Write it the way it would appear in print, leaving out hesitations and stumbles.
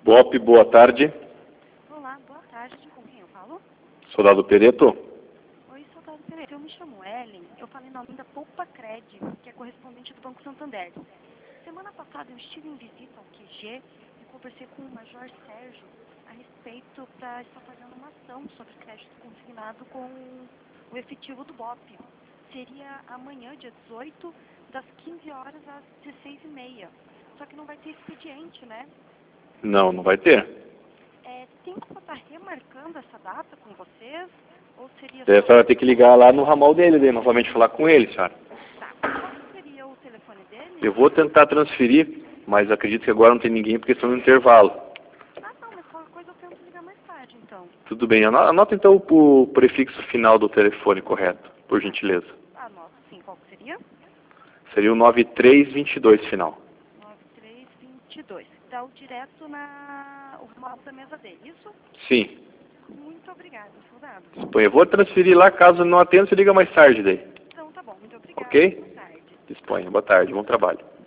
BOP, boa tarde. Olá, boa tarde. Com quem eu falo? Soldado Pereto. Oi, soldado Pereira. Eu me chamo Ellen. Eu falei na linha da Poupa Cred, que é correspondente do Banco Santander. Semana passada eu estive em visita ao QG e conversei com o Major Sérgio a respeito para estar fazendo uma ação sobre crédito consignado com o efetivo do BOP. Seria amanhã, dia 18, das 15 horas às 16h30. Só que não vai ter expediente, né? Não, não vai ter. Tem como estar remarcando essa data com vocês? Ou seria Daí a só... senhora vai ter que ligar lá no ramal dele, daí novamente falar com ele, senhora. Tá, qual seria o telefone dele? Eu vou tentar transferir, mas acredito que agora não tem ninguém porque estão no intervalo. Ah, não, mas qualquer coisa eu tento ligar mais tarde, então. Tudo bem, anota então o prefixo final do telefone correto, por gentileza. Anota, sim, qual que seria? Seria o 9322 final. 9322. Dá o direto o ramal da mesa dele, isso? Sim. Muito obrigada, soldado. Bom, eu vou transferir lá, caso não atenda, você liga mais tarde daí. Então tá bom, muito obrigada. Ok? Boa tarde. Disponha. Boa tarde, bom trabalho.